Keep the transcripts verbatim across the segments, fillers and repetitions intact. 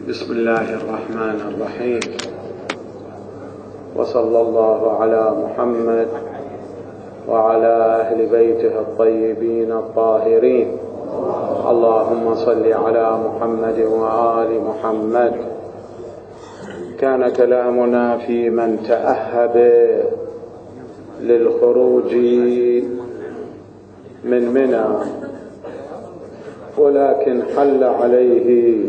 بسم الله الرحمن الرحيم، وصلى الله على محمد وعلى أهل بيته الطيبين الطاهرين. اللهم صل على محمد وآل محمد. كان كلامنا في من تأهب للخروج من منى، ولكن حل عليه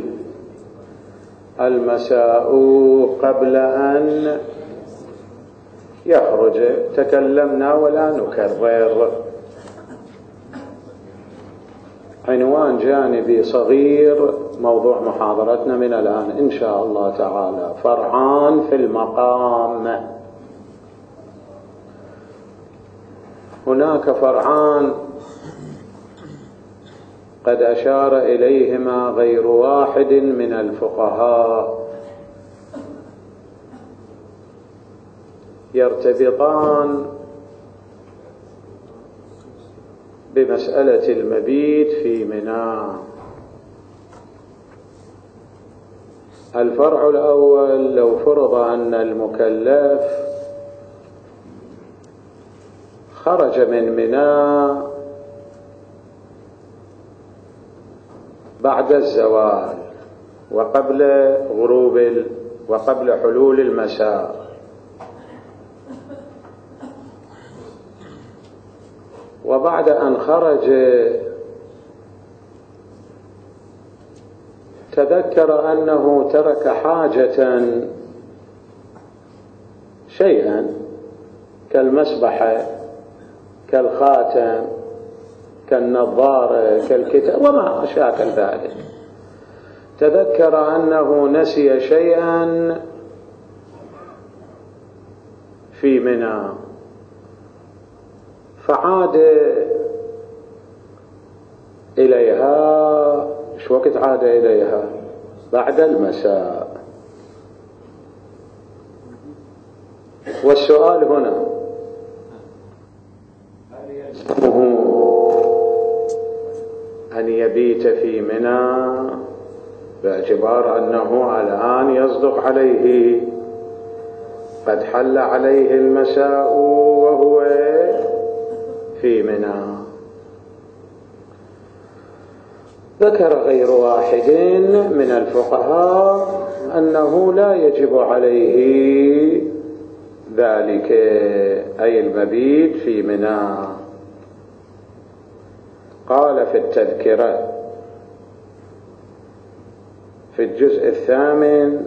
المساء قبل أن يخرج. تكلمنا ولا نكرر. عنوان جانبي صغير موضوع محاضرتنا من الآن إن شاء الله تعالى: فرعان في المقام. هناك فرعان قد أشار إليهما غير واحد من الفقهاء، يرتبطان بمسألة المبيت في منى. الفرع الأول: لو فرض أن المكلف خرج من منى بعد الزوال وقبل غروب ال... وقبل حلول المساء، وبعد أن خرج تذكر أنه ترك حاجة شيئا كالمسبحة كالخاتم كالنظارة كالكتاب وما أشاكل ذلك. تذكر أنه نسي شيئا في منى فعاد إليها. شو وقت عاد إليها؟ بعد المساء. والسؤال هنا: هل يلزمه أن يبيت في منى باعتبار أنه الآن يصدق عليه قد حل عليه المساء وهو في منى؟ ذكر غير واحد من الفقهاء أنه لا يجب عليه ذلك، أي المبيت في منى. قال في التذكرة في الجزء الثامن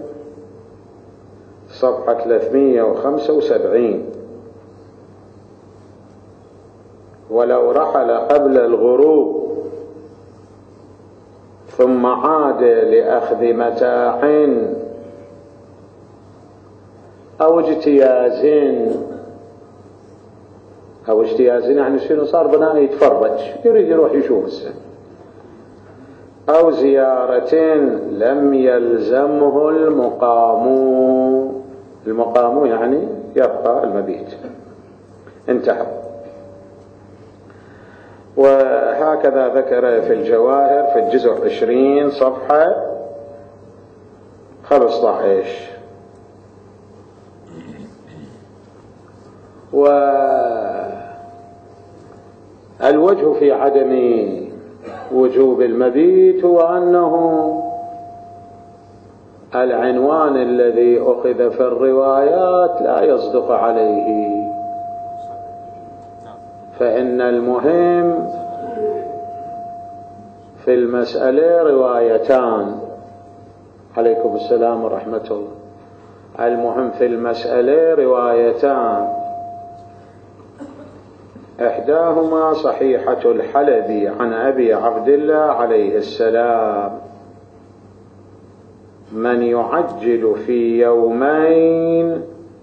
صفحة ثلاثمائة وخمسة وسبعين: ولو رحل قبل الغروب ثم عاد لأخذ متاع أو اجتياز، أو اجتياز يعني شنو؟ صار بناء يتفرج، يريد يروح يشوف السنة، أو زيارة، لم يلزمه المقام. المقام يعني يبقى المبيت. انتهى. وهكذا ذكر في الجواهر في الجزء عشرين صفحة خمسة عشر. والوجه في عدم وجوب المبيت هو أنه العنوان الذي أخذ في الروايات لا يصدق عليه، فإن المهم في المسألة روايتان. عليكم السلام ورحمة الله. المهم في المسألة روايتان: إحداهما صحيحة الحلبي عن أبي عبد الله عليه السلام: من يعجل في يومين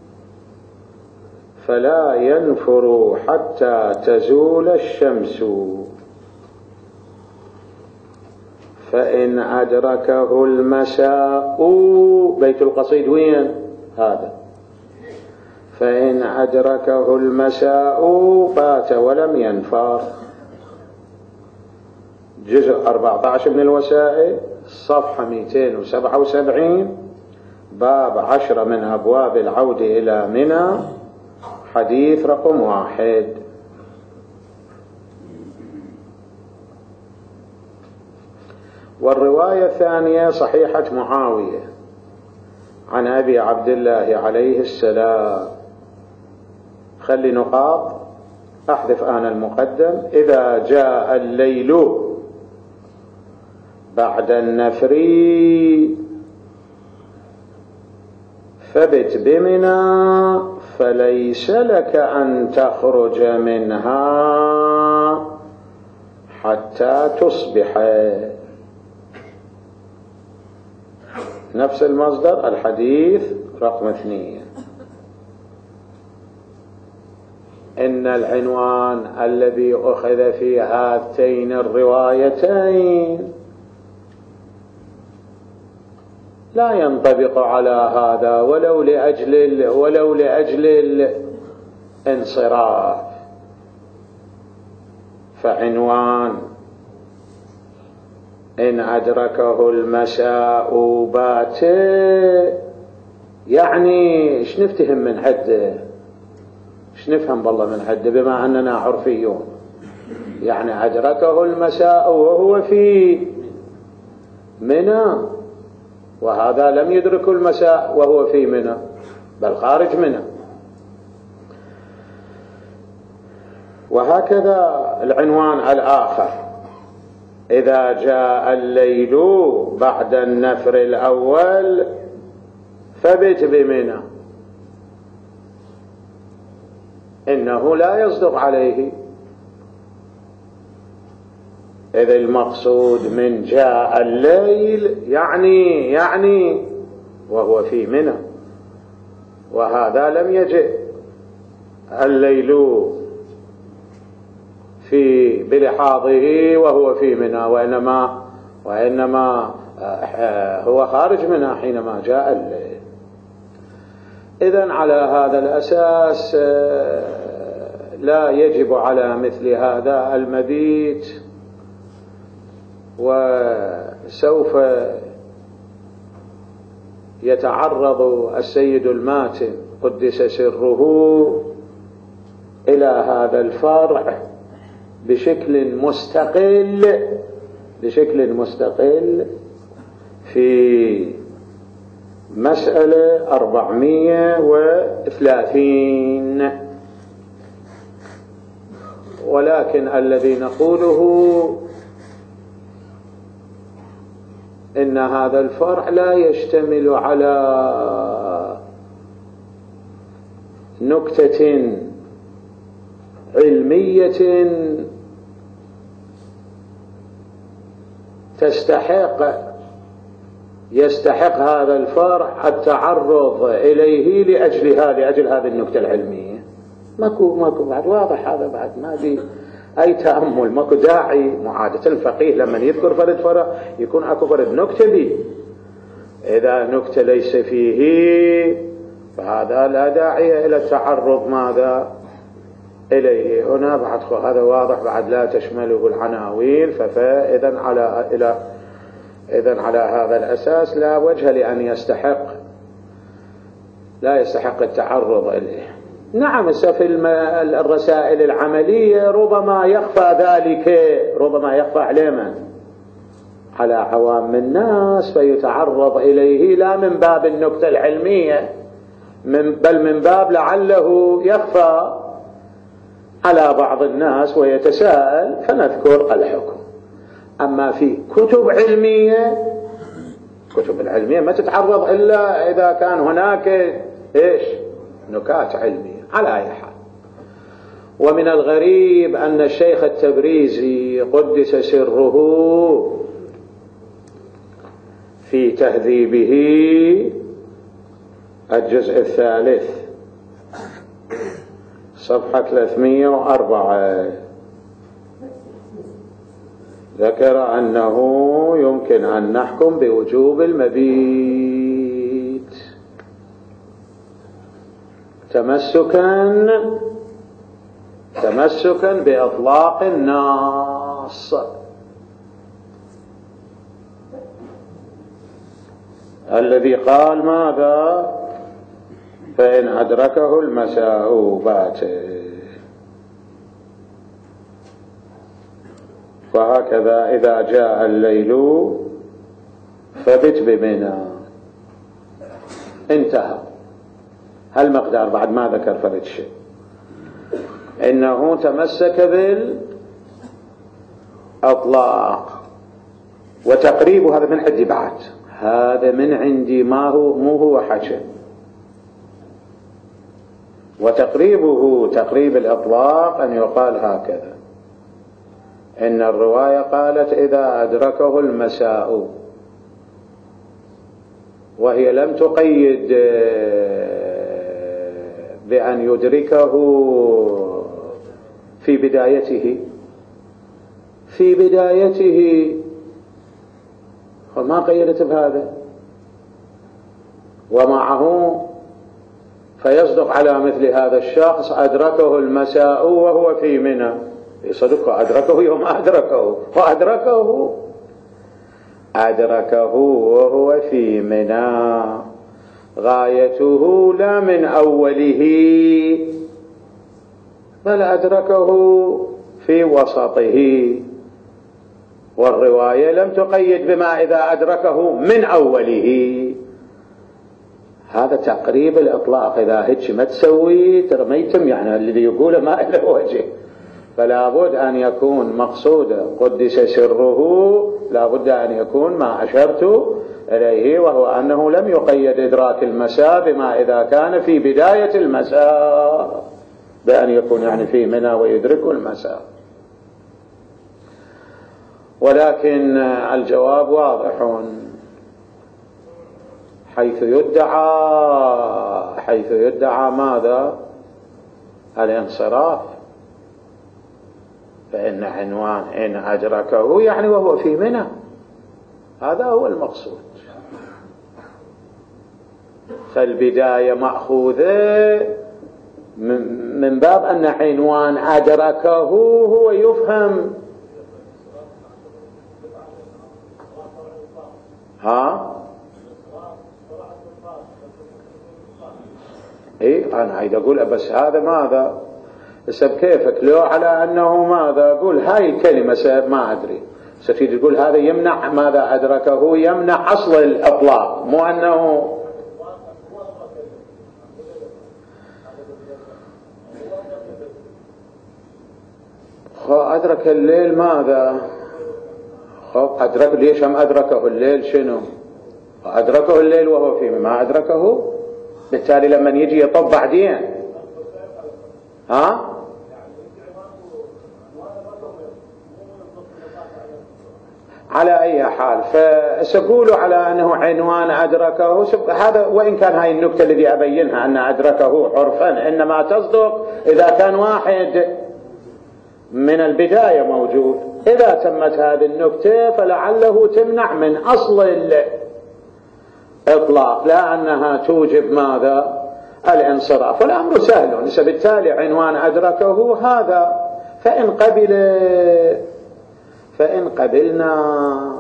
فلا ينفر حتى تزول الشمس، فإن أدركه المساء. بيت القصيد وين هذا؟ فإن أدركه المساء بات ولم ينفر. جزء أربعة عشر من الوسائل صفحة مئتين وسبعة وسبعين، باب عشرة من أبواب العودة إلى منى، حديث رقم واحد. والرواية الثانية صحيحة معاوية عن أبي عبد الله عليه السلام. خلي نقاط، أحذف أنا المقدم. إذا جاء الليل بعد النفر فبت بمنى فليس لك أن تخرج منها حتى تصبح. نفس المصدر، الحديث رقم اثنين. إن العنوان الذي أخذ في هاتين الروايتين لا ينطبق على هذا ولو لأجل ولو لأجل الانصراف. فعنوان إن أدركه المساء بات، يعني ايش نفتهم من حده، ايش نفهم بالله من حده بما أننا عرفيون. يعني أدركه المساء وهو في منى، وهذا لم يدرك المساء وهو في منى بل خارج منى. وهكذا العنوان الآخر: إذا جاء الليل بعد النفر الأول فبت بمنى. إنه لا يصدق عليه، إذ المقصود من جاء الليل يعني يعني وهو في منى، وهذا لم يجئ الليل في بلحاظه وهو في منى، وإنما وإنما هو خارج منى حينما جاء الليل. إذن على هذا الأساس لا يجب على مثل هذا المبيت. وسوف يتعرض السيد الماتن قدس سره إلى هذا الفرع بشكل مستقل بشكل مستقل في مسألة أربعمائة وثلاثين. ولكن الذي نقوله إن هذا الفرع لا يشتمل على نكتة علمية تستحق يستحق هذا الفرع التعرض إليه لأجلها لأجل هذه النكتة العلمية. ماكو ماكو بعد واضح هذا، بعد ما في أي تأمل، ماكو داعي. معادة الفقيه لما يذكر فرد فرع يكون أكو فرد نكتة به. إذا نكتة ليس فيه فهذا لا داعي إلى التعرض ماذا إليه هنا. بعد هذا واضح، بعد لا تشمله العناوين. فإذا على إلى إذن على هذا الأساس لا وجه لأن يستحق لا يستحق التعرض إليه. نعم، في الرسائل العملية ربما يخفى ذلك، ربما يخفى على من؟ على عوام الناس، فيتعرض إليه لا من باب النكتة العلمية من بل من باب لعله يخفى على بعض الناس ويتساءل فنذكر الحكم. أما في كتب علمية، كتب العلمية ما تتعرض إلا إذا كان هناك إيش؟ نكات علمية. على أي حال، ومن الغريب أن الشيخ التبريزي قدس سره في تهذيبه الجزء الثالث صفحة ثلاثمائة وأربعة ذكر أنه يمكن أن نحكم بوجوب المبيت تمسكا تمسكا بإطلاق النص. الذي قال ماذا؟ فإن أدركه المساء بات. وهكذا إذا جاء الليل فبت بمنى. انتهى. هالمقدار بعد ما ذكر فرد شيء، إنه تمسك بالأطلاق. وتقريب هذا من عندي بعد، هذا من عندي، ما هو مو هو حكي. وتقريبه تقريب الإطلاق أن يقال هكذا: إن الرواية قالت إذا أدركه المساء، وهي لم تقيد بأن يدركه في بدايته في بدايته فما قيدت بهذا. ومعه فيصدق على مثل هذا الشخص أدركه المساء وهو في منى، يصدق أدركه يوم أدركه، وأدركه أدركه وهو في منى، غايته لا من أوله، بل أدركه في وسطه. والرواية لم تقيد بما إذا أدركه من أوله. هذا تقريب الإطلاق. إذا هيك ما تسوي ترميتم، يعني الذي يقوله ما له وجه. فلا بد أن يكون مقصودا قدس سره، لا بد أن يكون ما أشرت إليه، وهو أنه لم يقيد إدراك المساء بما إذا كان في بداية المساء، بأن يكون يعني في منى ويدرك المساء. ولكن الجواب واضح، حيث يدعى حيث يدعى ماذا؟ الانصراف، فإن عنوان إن أدركه يعني وهو في منى، هذا هو المقصود. فالبداية مأخوذة من باب أن عنوان أدركه هو يفهم. ها اي انا عايز اقول بس هذا ماذا بس بكيفك لو على انه ماذا اقول هاي الكلمه ما ادري ستريد تقول هذا يمنع ماذا ادركه، يمنع اصل الاطلاق، مو انه ادرك الليل ماذا ادرك ليش هم ادركه الليل شنو ادركه الليل وهو فيه ما ادركه، بالتالي لما يجي يطب بعدين ها على اي حال فسقولوا على انه عنوان ادركه. هذا وان كان هاي النكته الذي ابينها ان ادركه عرفا انما تصدق اذا كان واحد من البدايه موجود. اذا تمت هذه النكته فلعله تمنع من اصل الاطلاق، لا انها توجب ماذا الانصراف. والامر سهل، بالتالي عنوان ادركه هذا. فان قبل فإن قبلنا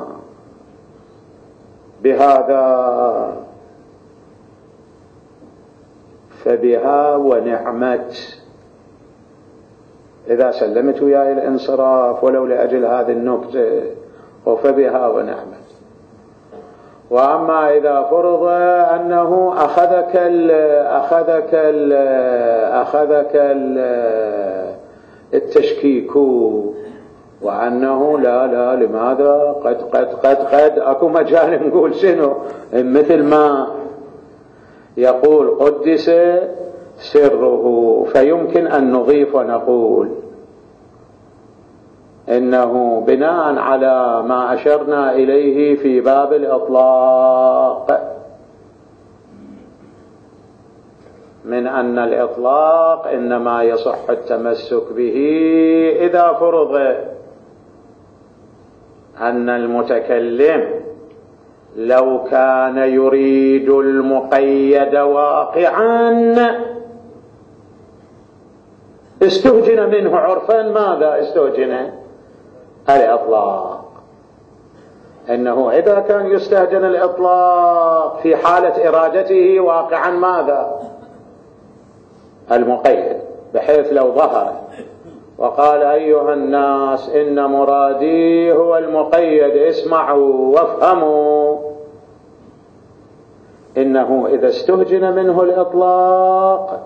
بهذا فبها ونعمت، إذا سلمت وياي الانصراف ولو لأجل هذه النكتة فبها ونعمت. وأما إذا فرض أنه أخذك ال أخذك ال أخذك ال التشكيك وأنه لا لا لماذا قد قد قد قد أكو مجال نقول شنو مثل ما يقول قدس سره، فيمكن أن نضيف ونقول إنه بناء على ما أشرنا إليه في باب الإطلاق من أن الإطلاق إنما يصح التمسك به إذا فرض أن المتكلم لو كان يريد المقيد واقعا استهجن منه عرفا ماذا استهجن الإطلاق. أنه إذا كان يستهجن الإطلاق في حالة إرادته واقعا ماذا؟ المقيد، بحيث لو ظهر وقال أيها الناس إن مرادي هو المقيد اسمعوا وافهموا، إنه إذا استهجن منه الإطلاق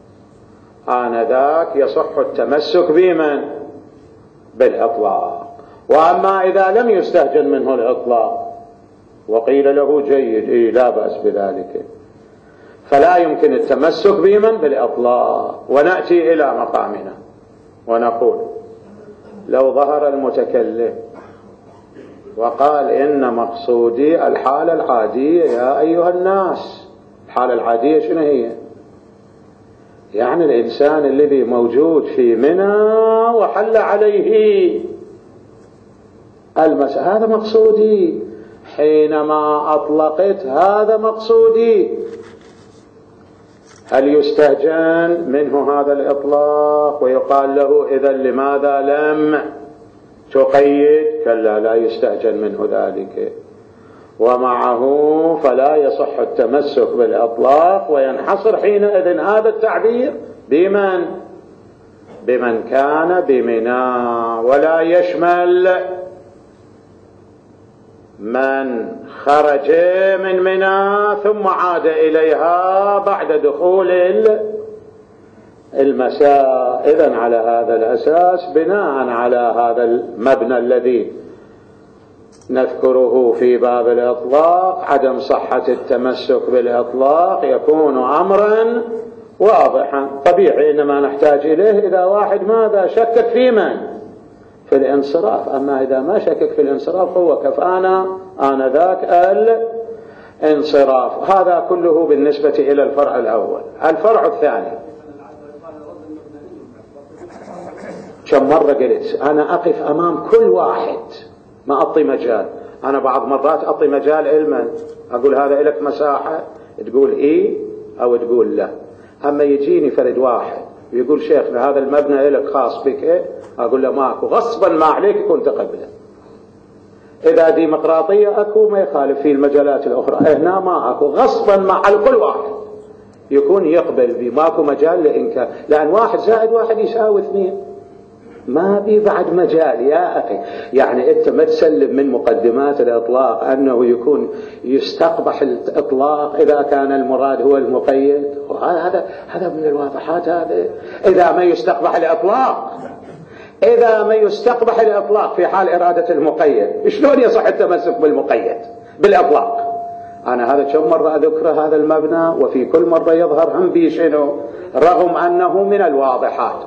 آنذاك يصح التمسك بمن؟ بالإطلاق. وأما إذا لم يستهجن منه الإطلاق وقيل له جيد إيه لا بأس بذلك، فلا يمكن التمسك بمن؟ بالإطلاق. ونأتي إلى مقامنا ونقول لو ظهر المتكلم وقال إن مقصودي الحالة العادية يا أيها الناس. الحالة العادية شنو هي؟ يعني الإنسان الذي موجود في منى وحل عليه المساء، هذا مقصودي. حينما أطلقت هذا مقصودي، هل يستهجن منه هذا الإطلاق ويقال له إذا لماذا لم تقيد؟ كلا، لا يستهجن منه ذلك. ومعه فلا يصح التمسك بالإطلاق، وينحصر حينئذ هذا التعبير بمن؟ بمن كان بمنى، ولا يشمل من خرج من منى ثم عاد إليها بعد دخول المساء. إذن على هذا الأساس بناء على هذا المبنى الذي نذكره في باب الإطلاق، عدم صحة التمسك بالإطلاق يكون أمرا واضحا طبيعي، إنما نحتاج إليه إذا واحد ماذا؟ شكك في من؟ في الانصراف. أما إذا ما شكك في الانصراف هو كفانا آنذاك الانصراف. هذا كله بالنسبة إلى الفرع الأول. الفرع الثاني، كم مرة قلت أنا أقف أمام كل واحد ما أعطي مجال. أنا بعض مرات أعطي مجال علما، أقول هذا لك مساحة، تقول إيه أو تقول لا. أما يجيني فرد واحد ويقول شيخنا هذا المبنى لك خاص بك، أقول له ماكو، غصبا ما عليك يكون تقبله. إذا ديمقراطية أكو ما يخالف في المجالات الأخرى، هنا ما أكو، غصبا ما على كل واحد يكون يقبل بي، ماكو مجال لإنكار، لأن واحد زائد واحد يساوي اثنين، ما بي بعد مجال يا أخي. يعني أنت ما تسلم من مقدمات الإطلاق أنه يكون يستقبح الإطلاق إذا كان المراد هو المقيد. هذا هذا من الواضحات. هذا إذا ما يستقبح الإطلاق، إذا ما يستقبح الإطلاق في حال إرادة المقيد، شلون يصح التمسك بالمقيد بالإطلاق؟ أنا هذا كم مرة أذكر هذا المبنى، وفي كل مرة يظهر هم بي شنو، رغم أنه من الواضحات.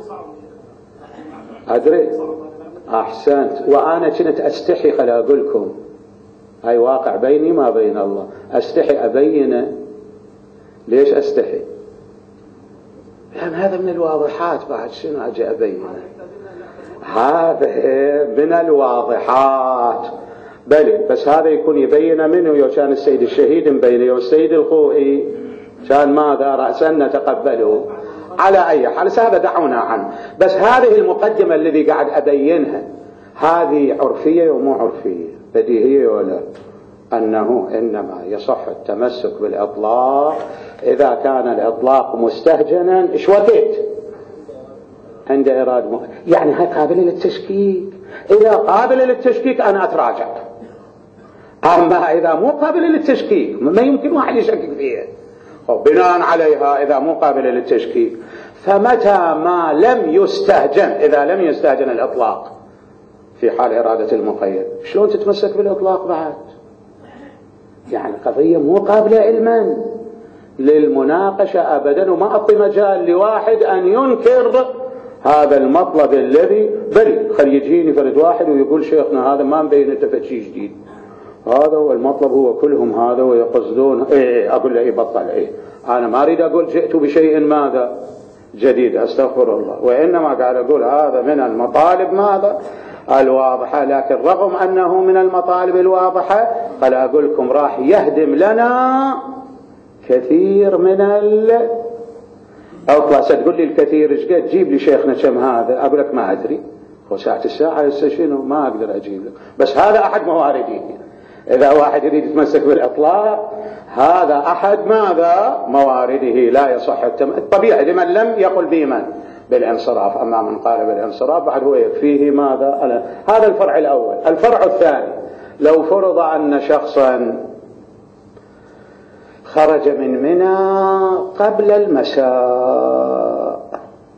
أدري أحسنت. وأنا كنت أستحي، خلي أقولكم هاي واقع بيني ما بين الله، أستحي أبينه. ليش أستحي؟ لأن هذا من الواضحات، بعد شنو أجي أبينه؟ هذا من الواضحات. بلى بس هذا يكون يبين منه، يو كان السيد الشهيد مبينه، يو السيد الخوئي كان ماذا رأسا نتقبله. على أي حال هذا دعونا عنه. بس هذه المقدمة الذي قاعد أبينها هذه عرفية ومو عرفية، بديهية ولا؟ أنه إنما يصح التمسك بالإطلاق إذا كان الإطلاق مستهجنا. إيش وقت عند إرادة م... يعني هاي قابلة للتشكيك. إذا قابلة للتشكيك أنا أتراجع، أما إذا مو قابلة للتشكيك ما يمكن واحد يشكك فيها. بناء عليها إذا مو قابلة للتشكيك، فمتى ما لم يستهجن، إذا لم يستهجن الإطلاق في حال إرادة المقيد، شلون تتمسك بالإطلاق بعد؟ يعني قضية مو قابلة علما للمناقشة أبدا، وما أعطي مجال لواحد أن ينكر هذا المطلب الذي بل خل يجيني فرد واحد ويقول شيخنا هذا ما مبين تفتشي جديد، هذا هو المطلب، هو كلهم هذا ويقصدون إيه. أقول له إيه بطل إيه، أنا ما أريد أقول جئت بشيء ماذا جديد، أستغفر الله، وإنما قاعد أقول هذا من المطالب ماذا الواضحة. لكن رغم أنه من المطالب الواضحة قال أقول لكم راح يهدم لنا كثير من ال أو ستقول لي الكثير إيش قد، جيب لي شيخنا كم هذا، أقول لك ما أدري، وساعة الساعة هسه شنو ما أقدر أجيب لك، بس هذا أحد موارده. إذا واحد يريد يتمسك بالإطلاق هذا أحد ماذا موارده لا يصح الطبيعي لمن لم يقل بمن بالانصراف. أما من قال بالانصراف بعد هو يكفيه ماذا. هذا الفرع الأول. الفرع الثاني، لو فرض أن شخصا خرج من منى قبل المساء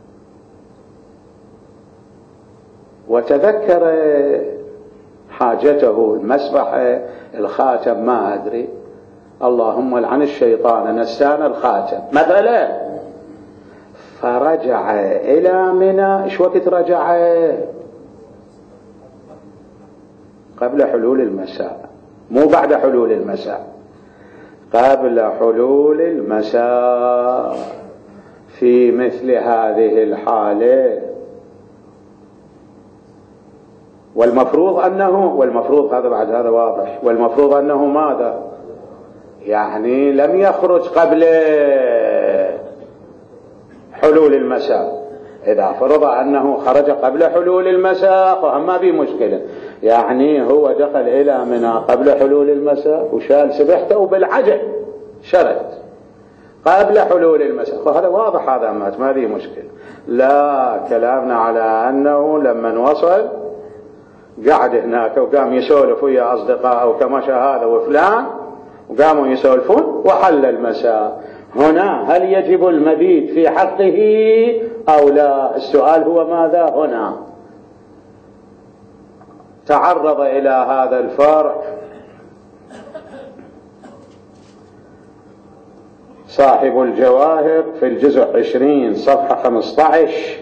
وتذكر حاجته المسبحة الخاتم ما أدري، اللهم لعن الشيطان نسان الخاتم مثلا، فرجع إلى منى. إيش وقت رجع؟ قبل حلول المساء، مو بعد حلول المساء، قبل حلول المساء. في مثل هذه الحالة والمفروض أنه والمفروض هذا بعد هذا واضح، والمفروض أنه ماذا يعني لم يخرج قبل حلول المساء. إذا فرض أنه خرج قبل حلول المساء فهم ما في مشكلة، يعني هو دخل إلى منى قبل حلول المساء وشال سبحته بالعجل شرد قبل حلول المساء، فهذا واضح، هذا ما في مشكلة. لا، كلامنا على أنه لما وصل قعد هناك وقام يسولف ويا أصدقائه وكما هذا وفلان وقاموا يسولفون وحل المساء. هنا هل يجب المبيت في حقه أو لا؟ السؤال هو ماذا هنا. تعرض إلى هذا الفرع صاحب الجواهر في الجزء عشرين صفحة خمسة عشر،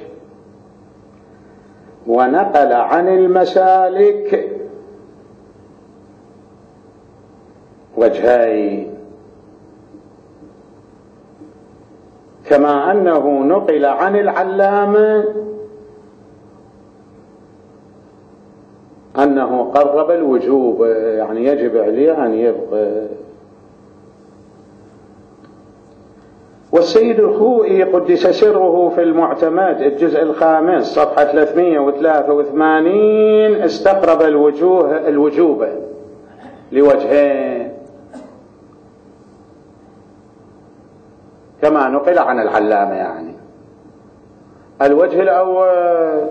ونقل عن المسالك وجهين، كما أنه نقل عن العلامة أنه قرب الوجوب، يعني يجب عليه أن يبقى. والسيد الخوئي قدس سره في المعتمد الجزء الخامس صفحة ثلاثمائة وثلاثة وثمانين استقرب الوجوه الوجوب لوجهين كما نقل عن العلامة. يعني الوجه الأول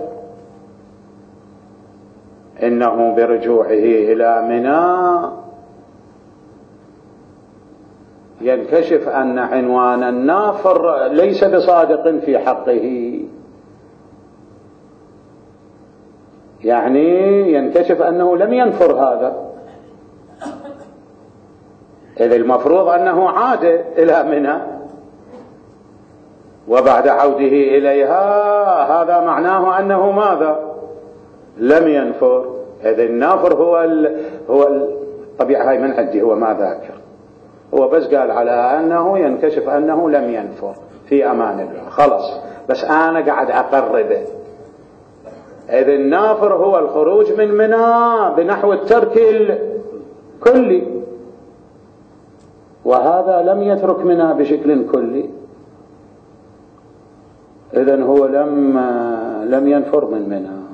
إنه برجوعه إلى منى ينكشف أن عنوان النافر ليس بصادق في حقه، يعني ينكشف أنه لم ينفر هذا، إذ المفروض أنه عاد إلى منى وبعد عوده إليها هذا معناه أنه ماذا لم ينفر. إذ النافر هو ال... هو الطبيعة هاي من عندي، هو ما ذاكر، هو بس قال على أنه ينكشف أنه لم ينفر في أمان الله خلص، بس أنا قاعد أقربه. إذ النافر هو الخروج من منى بنحو الترك الكلي، وهذا لم يترك منى بشكل كلي، إذن هو لم لم ينفر من منى.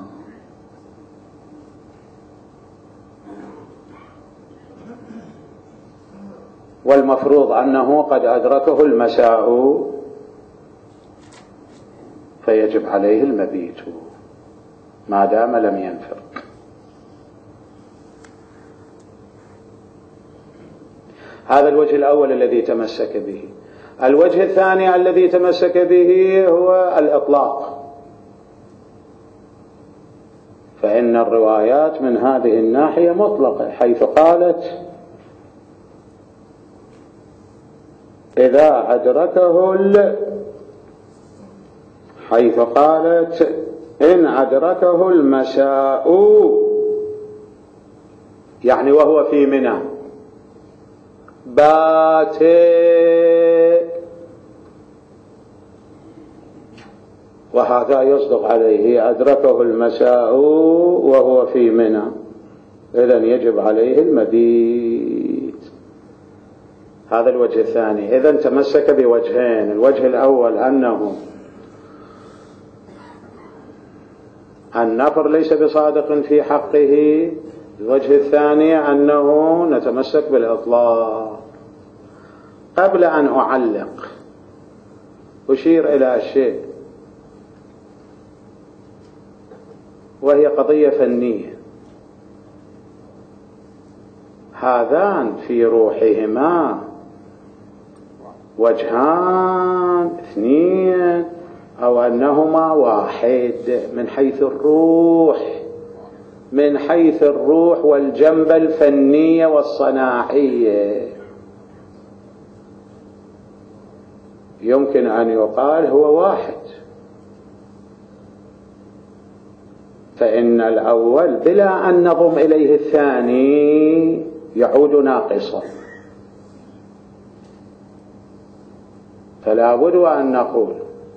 والمفروض أنه قد أدركه المساء فيجب عليه المبيت ما دام لم ينفر. هذا الوجه الأول الذي تمسك به. الوجه الثاني الذي تمسك به هو الإطلاق، فإن الروايات من هذه الناحية مطلقة، حيث قالت إذا أدركه ال... حيث قالت إن أدركه المساء، يعني وهو في منى بات، وهذا يصدق عليه أدركه المساء وهو في منى، إذن يجب عليه المبيت. هذا الوجه الثاني. إذن تمسك بوجهين، الوجه الأول أنه النفر ليس بصادق في حقه. الوجه الثاني أنه نتمسك بالإطلاق. قبل أن أعلق أشير إلى شيء، وهي قضية فنية. هذان في روحهما وجهان اثنين، أو أنهما واحد من حيث الروح، من حيث الروح والجنبة الفنية والصناعية. يمكن أن يقال هو واحد، فإن الأول بلا أن نضم إليه الثاني يعود ناقصا. فلا بد أن نقول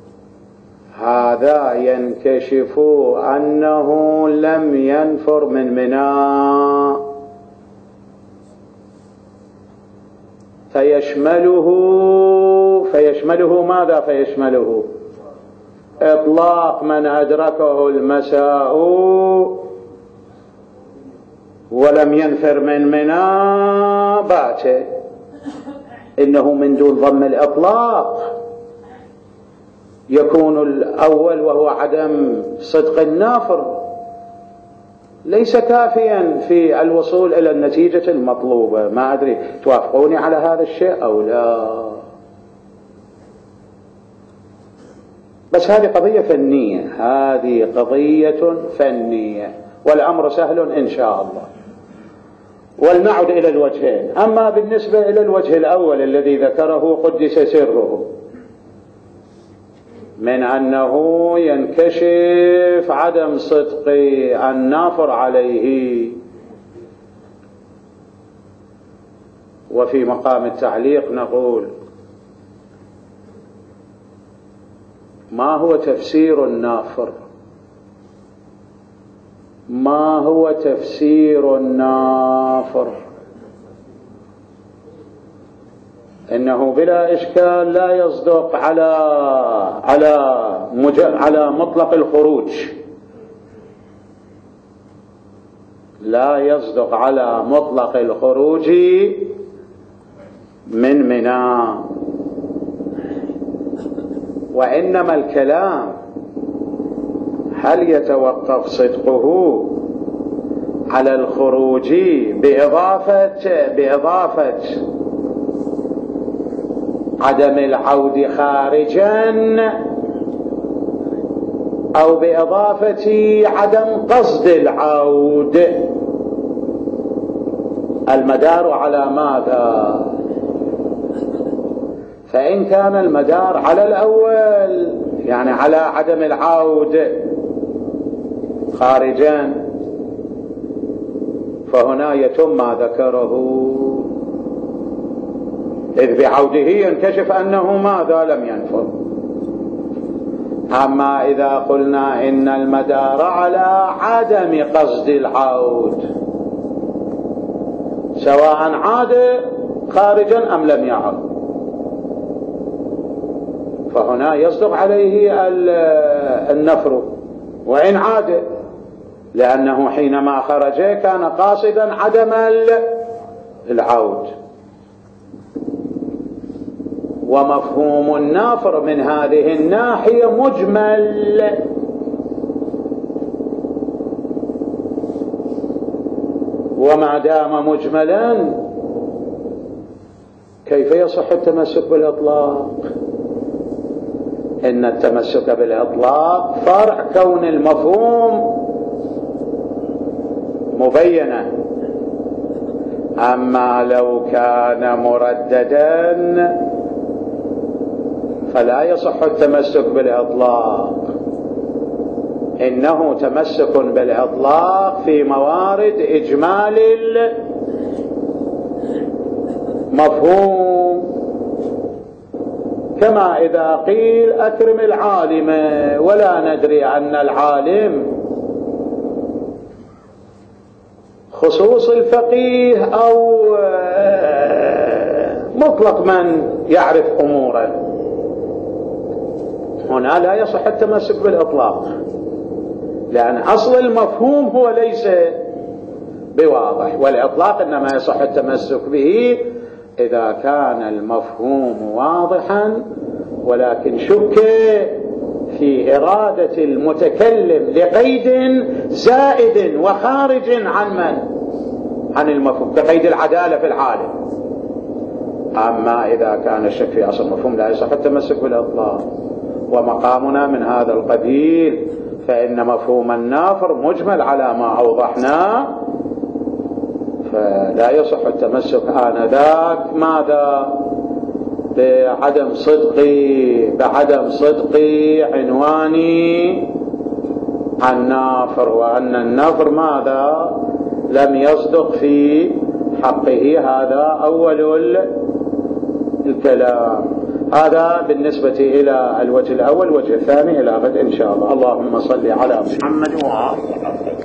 هذا ينكشف أنه لم ينفر من منى، فيشمله فيشمله ماذا؟ فيشمله إطلاق من أدركه المساء ولم ينفر من منى بات. إنه من دون ضم الإطلاق يكون الأول وهو عدم صدق النافر ليس كافيا في الوصول إلى النتيجة المطلوبة. ما أدري توافقوني على هذا الشيء أو لا، بس هذه قضية فنية، هذه قضية فنية والأمر سهل إن شاء الله. ولنعد إلى الوجهين. أما بالنسبة إلى الوجه الأول الذي ذكره قدس سره من أنه ينكشف عدم صدق النافر عليه، وفي مقام التعليق نقول ما هو تفسير النافر؟ ما هو تفسير النافر؟ إنه بلا إشكال لا يصدق على على على مطلق الخروج، لا يصدق على مطلق الخروج من منى، وإنما الكلام هل يتوقف صدقه على الخروج بإضافة بإضافة عدم العود خارجا، أو بإضافة عدم قصد العود؟ المدار على ماذا؟ فإن كان المدار على الأول يعني على عدم العود خارجا، فهنا يتم ما ذكره، إذ بعوده ينكشف أنه ماذا؟ لم ينفر. أما إذا قلنا إن المدار على عدم قصد العود سواء عاد خارجا أم لم يعد، فهنا يصدق عليه النفر وإن عاد، لأنه حينما خرج كان قاصدا عدم العود. ومفهوم النافر من هذه الناحية مجمل، وما دام مجملا كيف يصح التمسك بالإطلاق؟ إن التمسك بالإطلاق فرع كون المفهوم مبينا. أما لو كان مرددا فلا يصح التمسك بالإطلاق، إنه تمسك بالإطلاق في موارد إجمال المفهوم، كما إذا قيل أكرم العالم ولا ندري أن العالم خصوص الفقيه أو مطلق من يعرف أمورا، هنا لا يصح التمسك بالإطلاق، لأن أصل المفهوم هو ليس بواضح، والإطلاق إنما يصح التمسك به إذا كان المفهوم واضحا ولكن شك في إرادة المتكلم لقيد زائد وخارج عن من؟ عن المفهوم، كقيد العدالة في العالم. أما إذا كان الشك في أصل المفهوم لا يصح التمسك بالإطلاق، ومقامنا من هذا القبيل، فإن مفهوم النافر مجمل على ما أوضحناه، فلا يصح التمسك آنذاك ماذا؟ بعدم صدقي بعدم صدقي عنواني عن نافر، وأن النافر ماذا؟ لم يصدق في حقه. هذا أول الكلام. هذا بالنسبة إلى الوجه الأول. الوجه الثاني إلى غد إن شاء الله. اللهم صل على محمد وآله.